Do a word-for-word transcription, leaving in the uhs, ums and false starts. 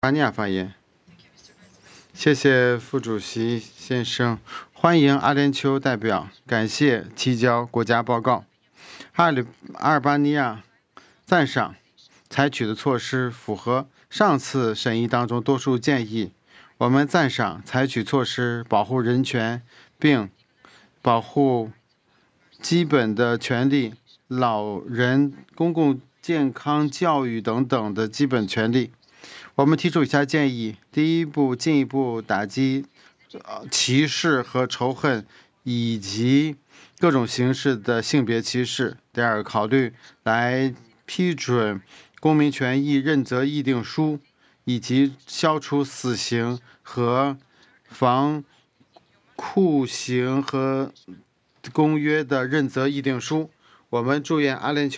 巴尼亚发言。谢谢副主席先生，欢迎阿联酋代表，感谢提交国家报告。阿里阿尔巴尼亚赞赏采取的措施符合上次审议当中多数建议。我们赞赏采取措施保护人权，并保护基本的权利、老人、公共健康、教育等等的基本权利。我们提出以下建议：第一步，进一步打击歧视和仇恨，以及各种形式的性别歧视；第二，考虑来批准公民权益认责议定书，以及消除死刑和防酷刑和公约的认责议定书。我们祝愿阿联酋